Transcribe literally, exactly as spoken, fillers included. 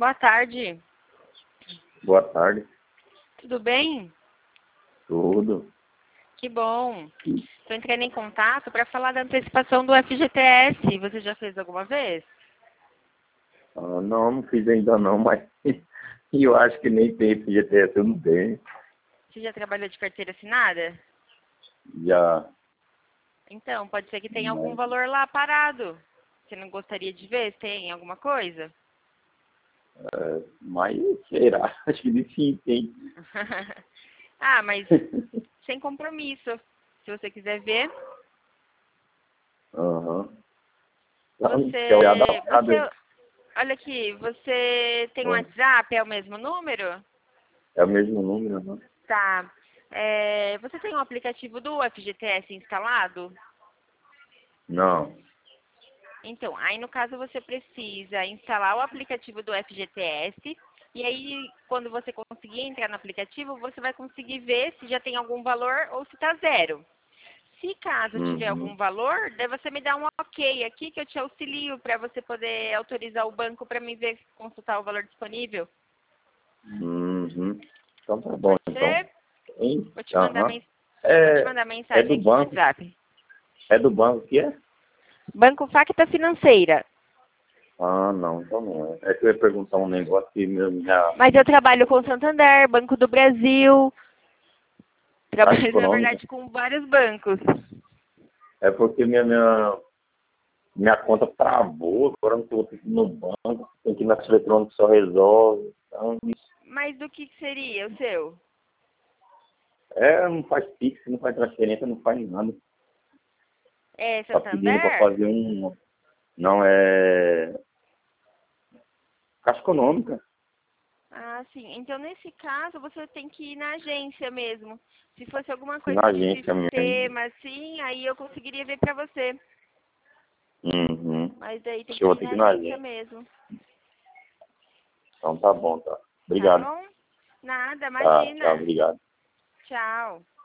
Boa tarde. Boa tarde. Tudo bem? Tudo. Que bom. Estou entrando em contato para falar da antecipação do F G T S. Você já fez alguma vez? Ah, não, não fiz ainda não, mas eu acho que nem tem F G T S, eu não tenho. Você já trabalhou de carteira assinada? Já. Então, pode ser que tenha algum Mas, valor lá parado. Você não gostaria de ver se tem alguma coisa? é, mas será? Acho que sim, tem. Ah, mas sem compromisso. Se você quiser ver, Aham. Então, quer olhar da você, parada? você, olha aqui, você tem um Oi. WhatsApp, é o mesmo número? É o mesmo número, né? Tá. É, você tem um aplicativo do F G T S instalado? Não. Então, aí no caso você precisa instalar o aplicativo do F G T S e aí quando você conseguir entrar no aplicativo, você vai conseguir ver se já tem algum valor ou se está zero. Se caso tiver Uhum. algum valor, daí você me dá um ok aqui que eu te auxilio para você poder autorizar o banco para me ver, consultar o valor disponível. Uhum. Então tá bom, Pode então. ser? Hein? Vou te mandar, Aham. mens vou te É, mandar é mensagem do aqui no banco? WhatsApp. É do banco que é? Banco Facta Financeira. Ah, não, então não é. É que eu ia perguntar um negócio que meu, já Mas eu trabalho com Santander, Banco do Brasil. Caixa Trabalho, na Econômica. verdade, com vários bancos. É porque minha, minha, minha conta travou, agora eu não estou no banco, tem que ir na caixa eletrônica só resolve. Então, isso Mas do que que seria o seu? é, não faz Pix, não faz transferência, não faz nada. É Tá pedindo para Santander? fazer um. Não é. Caixa Econômica. Ah, sim. Então, nesse caso, você tem que ir na agência mesmo. Se fosse alguma Na coisa de agência mesmo. sistema, assim, aí eu conseguiria ver pra você. Uhum. Mas daí tem Acho que eu que vou ir ter na que ir na agência agência. mesmo. Então tá bom, tá. Tá Obrigado. bom? Nada, Tá, tchau, imagina. obrigado. Tchau.